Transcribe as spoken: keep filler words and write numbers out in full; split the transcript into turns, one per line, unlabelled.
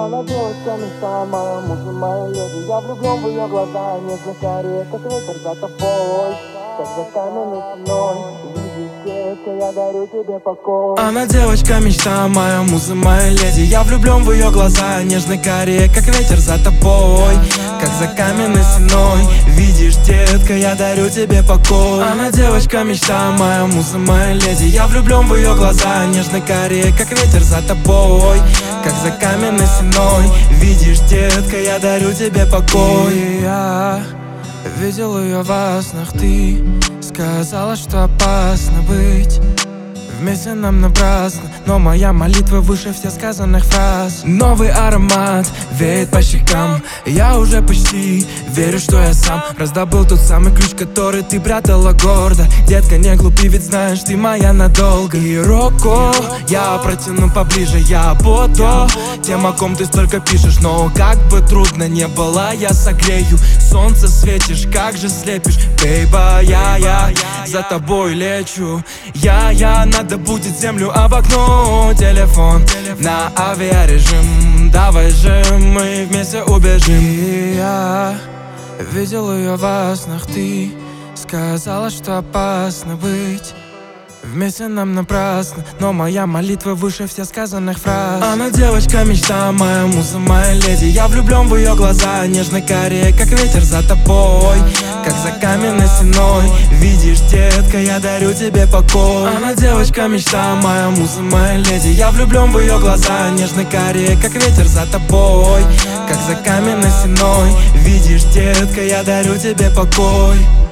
Она девочка мечта моя, мужа моя леди. Я влюблен в ее глаза, нежно карие, как ветер за тобой, как за каменной стеной. Видишь, детка, я дарю тебе покой.
Она девочка мечта моя, муза моя леди. Я влюблен в ее глаза, нежно карие, как ветер за тобой, как за каменной стеной. Видишь, детка, я дарю тебе покой. Она девочка мечта моя, муза моя леди. Я влюблен в ее глаза, нежно карие, как ветер за тобой, как за каменной стеной. Видишь, детка, я дарю тебе покой. И я видел ее во снах, ты сказала, что опасно быть вместе нам напрасно, но моя молитва выше всех сказанных фраз. Новый аромат веет по щекам, я уже почти верю, что я сам раздобыл тот самый ключ, который ты прятала гордо. Детка, не глупи, ведь знаешь, ты моя надолго. И руку я протяну поближе, я буду тем, о ком ты столько пишешь. Но как бы трудно не было, я согрею. Солнце светишь, как же слепишь, бейба, я, я за тобой лечу. Я, я, надо будет землю обогнуть. Телефон на авиарежим, давай же мы вместе убежим. И я видел ее во снах, ты сказала, что опасно быть вместе нам напрасно, но моя молитва выше всех сказанных фраз. Она девочка мечта моя, муза моя леди. Я влюблен в ее глаза, нежно карие, как ветер за тобой, как за каменной стеной. Видишь, детка, я дарю тебе покой. Она девочка мечта моя, муза моя леди. Я влюблен в ее глаза, нежно карие, как ветер за тобой, как за каменной стеной. Видишь, детка, я дарю тебе покой.